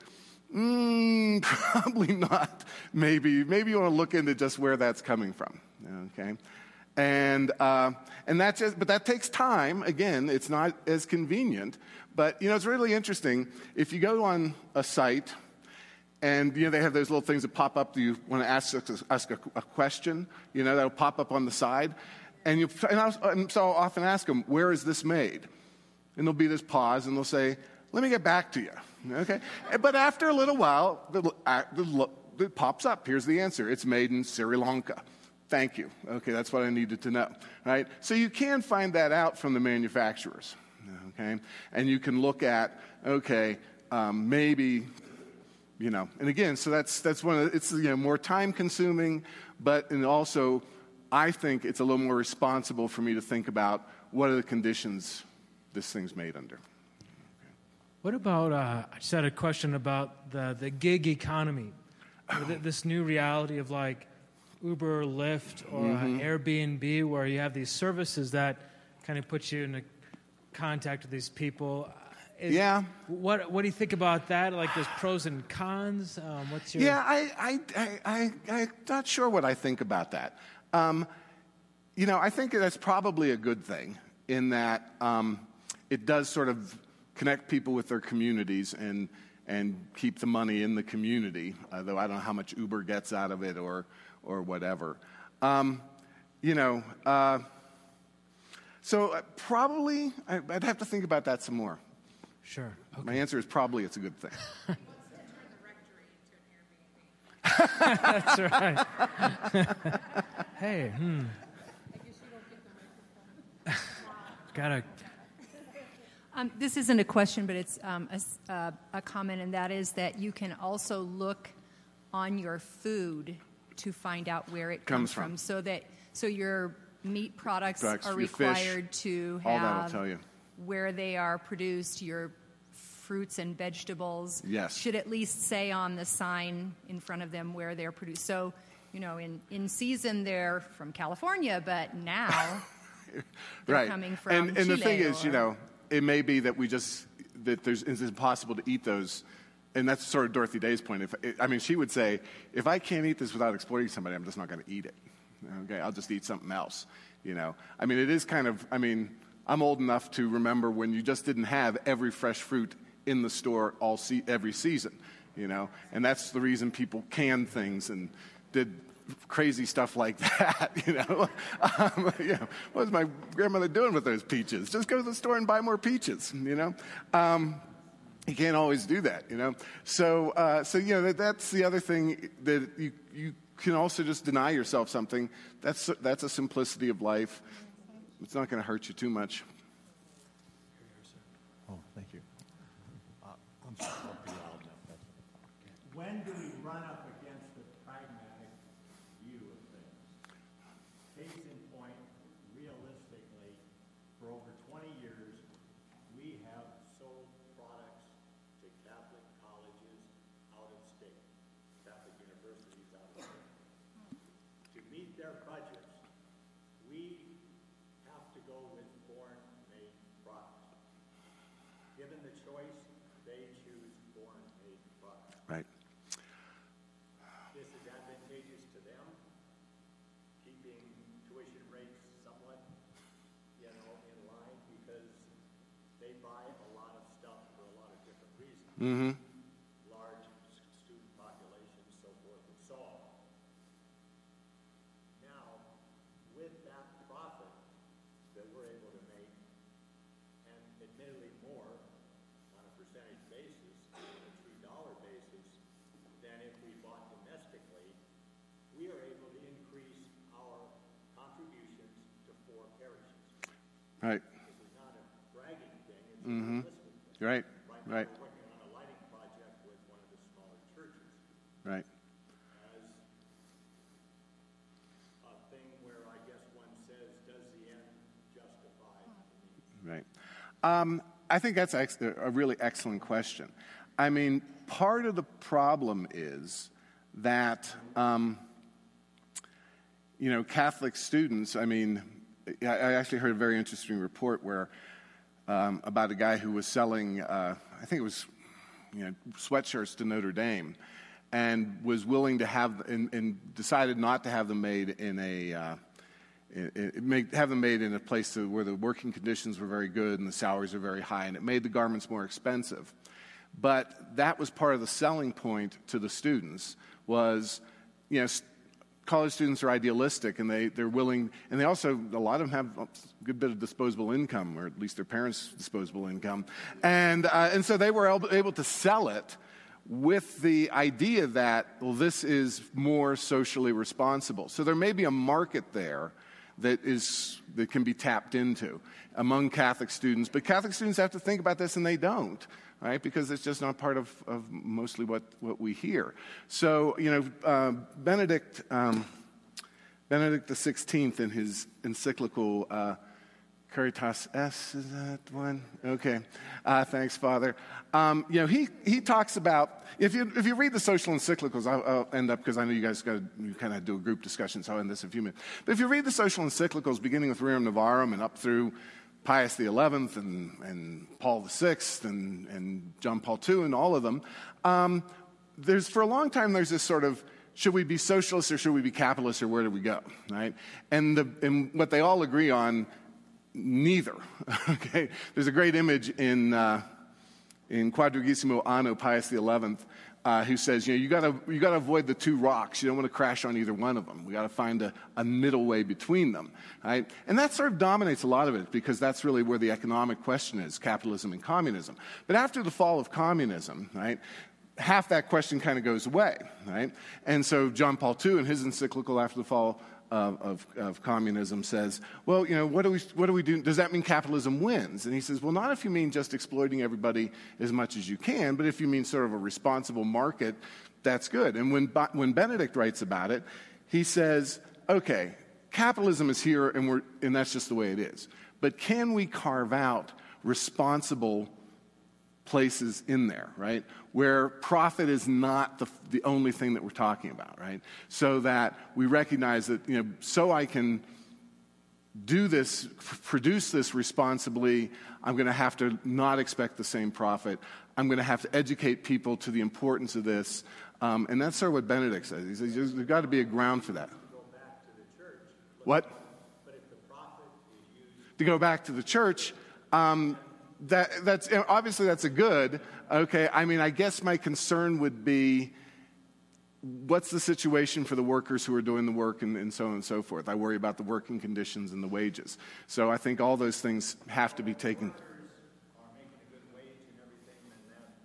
probably not. Maybe you want to look into just where that's coming from, okay? And that takes time. Again, it's not as convenient. But, it's really interesting. If you go on a site and, they have those little things that pop up. Do you want to ask a question? That'll pop up on the side. And so I'll often ask them, where is this made? And there'll be this pause, and they'll say, let me get back to you. Okay? But after a little while, it pops up. Here's the answer. It's made in Sri Lanka. Thank you. Okay, that's what I needed to know, right? So you can find that out from the manufacturers, okay? And you can look at, okay, maybe, and again, so that's one of it's more time consuming, and also I think it's a little more responsible for me to think about what are the conditions this thing's made under. What about? I just had a question about the gig economy, this new reality of like Uber, Lyft, or Airbnb, where you have these services that kind of put you in contact with these people. What do you think about that? Like, there's pros and cons. What's your? Yeah, I'm not sure what I think about that. I think that's probably a good thing in that it does sort of connect people with their communities and keep the money in the community. Though I don't know how much Uber gets out of it or whatever. So probably I'd have to think about that some more. Sure. Okay. My answer is probably it's a good thing. He wants to turn the rectory into an Airbnb. That's right. Hey, I guess you don't get the microphone. gotta. This isn't a question, but it's a comment, and that is that you can also look on your food to find out where it comes from. So your meat products are required to have all that'll tell you where they are produced. Your fruits and vegetables yes. should at least say on the sign in front of them where they're produced. So, in season they're from California, but now they're right. coming from and Chile. And the thing is, it may be that it's impossible to eat those. And that's sort of Dorothy Day's point. She would say, if I can't eat this without exploiting somebody, I'm just not going to eat it. Okay, I'll just eat something else. It is kind of. I'm old enough to remember when you just didn't have every fresh fruit in the store every season. And that's the reason people canned things and did crazy stuff like that. What was my grandmother doing with those peaches? Just go to the store and buy more peaches. You can't always do that, you know. So that's the other thing, that you can also just deny yourself something. That's a simplicity of life. It's not going to hurt you too much. Oh, thank you. I'm sorry. When do we run up against the pragmatic view of things? Case in point, realistically, for over 20 years, we have sold products to Catholic colleges out of state, Catholic universities out of state. To meet their budgets, we have to go with foreign-made products. Given the choice, they choose foreign-made products. Right. This is advantageous to them, keeping tuition rates somewhat, in line, because they buy a lot of stuff for a lot of different reasons. Mm-hmm. Large student populations, so forth and so on. Now, with that profit that we're able to make, and admittedly more on a percentage basis, on a true dollar basis, than if we bought domestically, we are able to increase our contributions to 4 parishes. Right. This is not a bragging thing, it's a realistic thing. Right. Now Right. we're working on a lighting project with one of the smaller churches Right. as a thing where I guess one says, does the end justify the means? Right. I think that's a really excellent question. I mean, part of the problem is that, Catholic students, I mean, I actually heard a very interesting report where about a guy who was selling, I think it was, sweatshirts to Notre Dame, and was willing to have, and decided not to have them made in have them made in a place where the working conditions were very good and the salaries were very high, and it made the garments more expensive. But that was part of the selling point to the students was, college students are idealistic, and they're willing, and they also, a lot of them have a good bit of disposable income, or at least their parents' disposable income. And so they were able to sell it with the idea that, well, this is more socially responsible. So there may be a market there that can be tapped into among Catholic students, but Catholic students have to think about this, and they don't, right? Because it's just not part of mostly what we hear. So, Benedict XVI in his encyclical Caritas S, is that one? Okay. Thanks, Father. He talks about, if you read the social encyclicals, I'll end up, because I know you guys you kind of do a group discussion, so I'll end this in a few minutes. But if you read the social encyclicals, beginning with Rerum Novarum and up through Pius XI and Paul VI and John Paul II and all of them, for a long time there's this sort of, should we be socialists or should we be capitalists, or where do we go, right? And what they all agree on, neither. Okay, there's a great image in Quadragesimo Anno, Pius XI, who says, you got to avoid the two rocks. You don't want to crash on either one of them. We got to find a middle way between them, right? And that sort of dominates a lot of it, because that's really where the economic question is: capitalism and communism. But after the fall of communism, right, half that question kind of goes away, right? And so John Paul II, in his encyclical after the fall of communism, says, well, what do we do? Does that mean capitalism wins? And he says, well, not if you mean just exploiting everybody as much as you can, but if you mean sort of a responsible market, that's good. And when Benedict writes about it, he says, okay, capitalism is here, and that's just the way it is. But can we carve out responsible places in there, right, where profit is not the only thing that we're talking about, right? So that we recognize that, so I can do this, produce this responsibly, I'm going to have to not expect the same profit. I'm going to have to educate people to the importance of this. And that's sort of what Benedict says. He says there's got to be a ground for that. What? But if the profit is used to go back to the church, that's obviously that's a good. Okay, I mean, I guess my concern would be, what's the situation for the workers who are doing the work, and so on and so forth. I worry about the working conditions and the wages. So I think all those things have to be taken. are making a good wage and everything, then that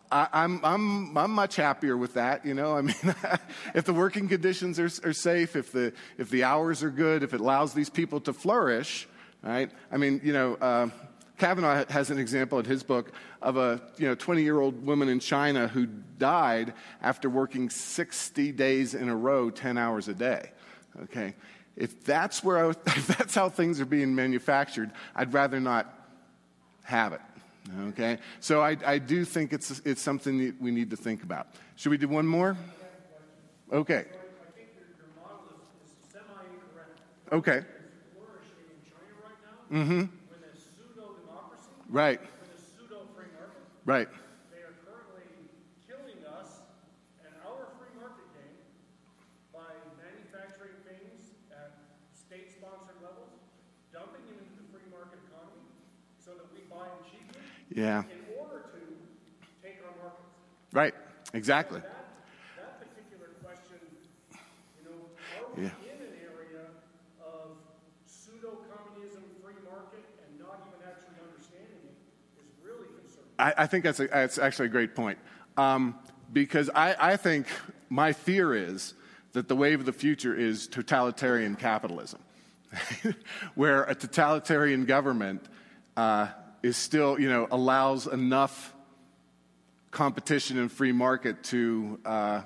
I'm much happier with that. I mean, if the working conditions are safe, if the hours are good, if it allows these people to flourish, right? I mean, Kavanaugh has an example in his book of a 20-year-old woman in China who died after working 60 days in a row, 10 hours a day. Okay, if that's how things are being manufactured, I'd rather not have it. Okay, so I do think it's something that we need to think about. Should we do one more? Okay. I think your model is semi-incorrect. Okay. Flourishing in China right now. Mm-hmm. With a pseudo-democracy. Right. With a pseudo-free market. Right. They are currently killing us and our free market game by manufacturing things at state-sponsored levels, dumping them into the free market economy so that we buy them cheaply. Yeah. In order to take our markets. Right. Exactly. That particular question, are we in an area of pseudo-communism, free market, and not even actually understanding it is really concerning. I think that's actually a great point. Because I think my fear is that the wave of the future is totalitarian capitalism, where a totalitarian government is still, allows enough competition and free market to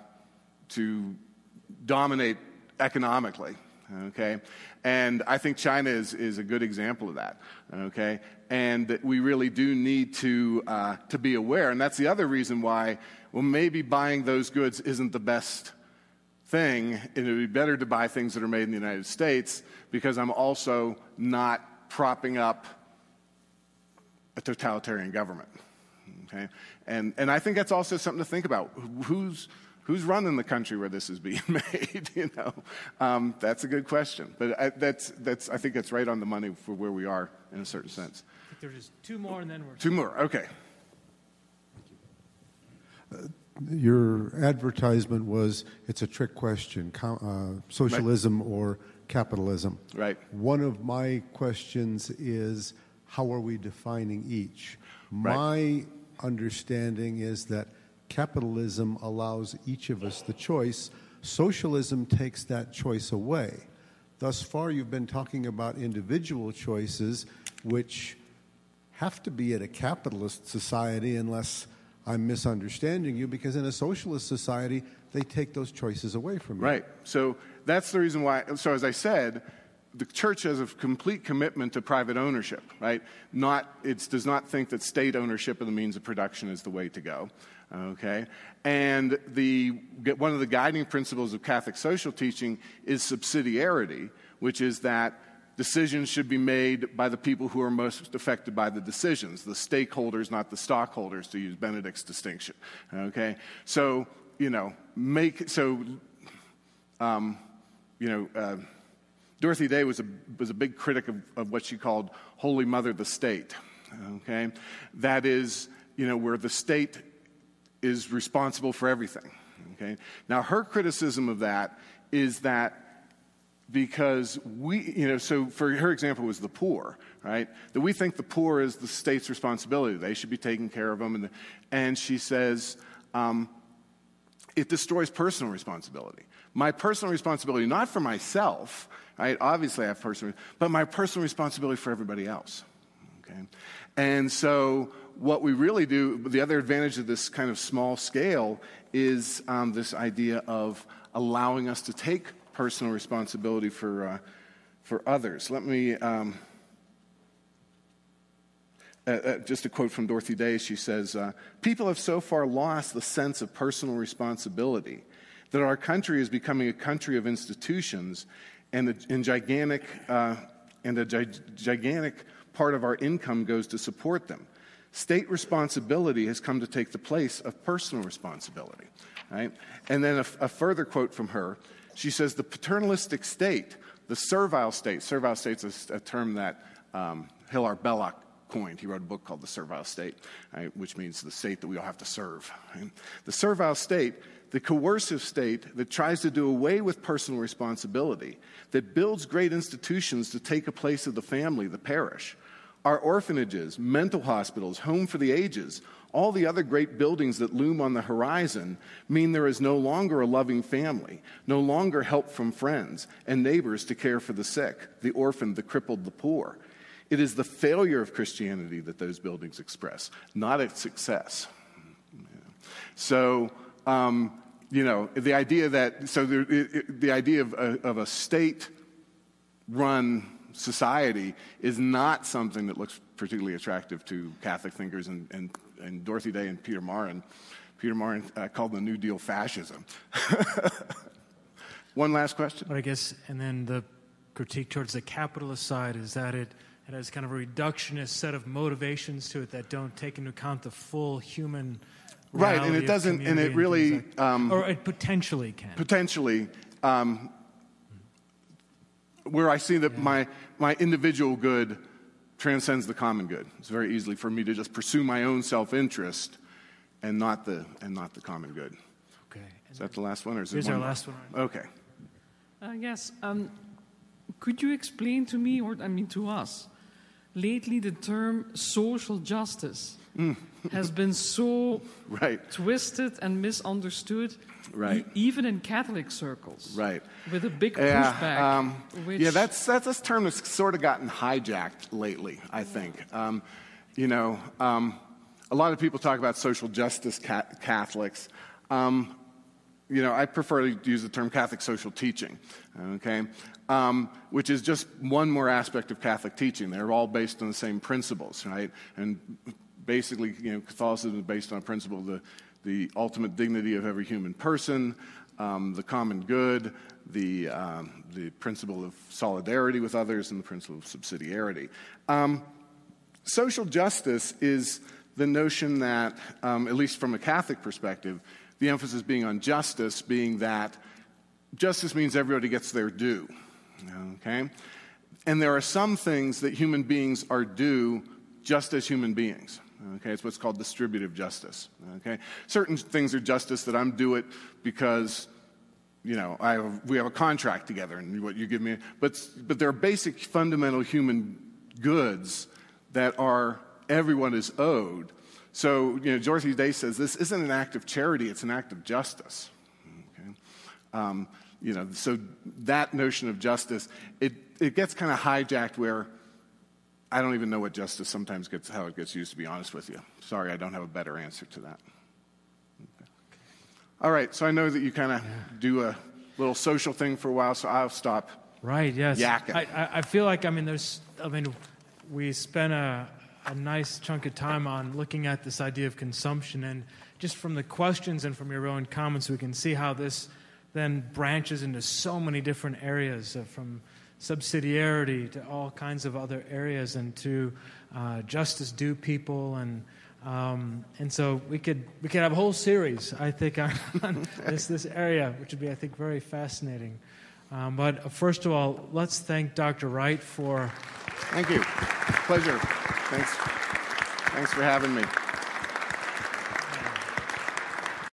dominate economically. Okay, and I think China is a good example of that. Okay, and we really do need to be aware, and that's the other reason why, maybe buying those goods isn't the best thing. It would be better to buy things that are made in the United States, because I'm also not propping up a totalitarian government. Okay, and I think that's also something to think about. Who's running the country where this is being made? That's a good question. But I think that's right on the money for where we are in a certain sense. I think there's just two more, and then we're... Two more, okay. Your advertisement was, it's a trick question, socialism or capitalism. Right. One of my questions is, how are we defining each? Right. My understanding is that capitalism allows each of us the choice. Socialism takes that choice away. Thus far, you've been talking about individual choices, which have to be in a capitalist society, unless I'm misunderstanding you, because in a socialist society, they take those choices away from you. Right. So that's the reason why. So as I said, the church has a complete commitment to private ownership, right? It does not think that state ownership of the means of production is the way to go, okay? And one of the guiding principles of Catholic social teaching is subsidiarity, which is that decisions should be made by the people who are most affected by the decisions, the stakeholders, not the stockholders, to use Benedict's distinction, okay? So, Dorothy Day was a big critic of what she called Holy Mother the State, okay? That is, where the state is responsible for everything, okay? Now, her criticism of that is that because so for her example was the poor, right? That we think the poor is the state's responsibility. They should be taking care of them. And she says, it destroys personal responsibility. My personal responsibility, not for myself, right? Obviously I have but my personal responsibility for everybody else, okay? And so what we really do, the other advantage of this kind of small scale is this idea of allowing us to take personal responsibility for others. Let me, just a quote from Dorothy Day. She says, people have so far lost the sense of personal responsibility that our country is becoming a country of institutions, and a gigantic part of our income goes to support them. State responsibility has come to take the place of personal responsibility, right? And then a further quote from her. She says, the paternalistic state, the servile state is a term that Hilar Belloc coined. He wrote a book called The Servile State, right, which means the state that we all have to serve. Right? The servile state, the coercive state that tries to do away with personal responsibility, that builds great institutions to take a place of the family, the parish, Our orphanages, mental hospitals, home for the ages, all the other great buildings that loom on the horizon mean there is no longer a loving family, no longer help from friends and neighbors to care for the sick, the orphaned, the crippled, the poor. It is the failure of Christianity that those buildings express, not its success. So, the idea that the idea of a state-run society is not something that looks particularly attractive to Catholic thinkers, and Dorothy Day and Peter Maurin called the New Deal fascism. One last question. But I guess, and then the critique towards the capitalist side is that it has kind of a reductionist set of motivations to it that don't take into account the full human reality. Right, and it doesn't, and it really, or it potentially can. Potentially, where I see that my individual good transcends the common good. It's very easily for me to just pursue my own self-interest and not the common good. Okay. Is that the last one, or is it Here's one our more? last one. Okay. Yes. Could you explain to me, to us, lately the term social justice has been so twisted and misunderstood, even in Catholic circles, with a big pushback. That's a term that's sort of gotten hijacked lately, I think. A lot of people talk about social justice Catholics. I prefer to use the term Catholic social teaching, okay, which is just one more aspect of Catholic teaching. They're all based on the same principles, right? And basically, Catholicism is based on a principle of the ultimate dignity of every human person, the common good, the principle of solidarity with others, and the principle of subsidiarity. Social justice is the notion that, at least from a Catholic perspective, the emphasis being on justice, being that justice means everybody gets their due, okay? And there are some things that human beings are due just as human beings, okay? It's what's called distributive justice, okay? Certain things are justice that I'm due it because, we have a contract together and what you give me. But there are basic fundamental human goods that everyone is owed. So, Dorothy Day says this isn't an act of charity, it's an act of justice. Okay? So that notion of justice, it gets kind of hijacked where I don't even know what justice sometimes how it gets used, to be honest with you. Sorry, I don't have a better answer to that. Okay. All right, so I know that you kind of do a little social thing for a while, so I'll stop. Right, yes. Yakking. I feel like, we spent a nice chunk of time on looking at this idea of consumption, and just from the questions and from your own comments, we can see how this then branches into so many different areas, from subsidiarity to all kinds of other areas, and to justice due people, and so we could have a whole series, I think, on this area, which would be, I think, very fascinating. But first of all, let's thank Dr. Wright for... Thank you. Pleasure. Thanks for having me.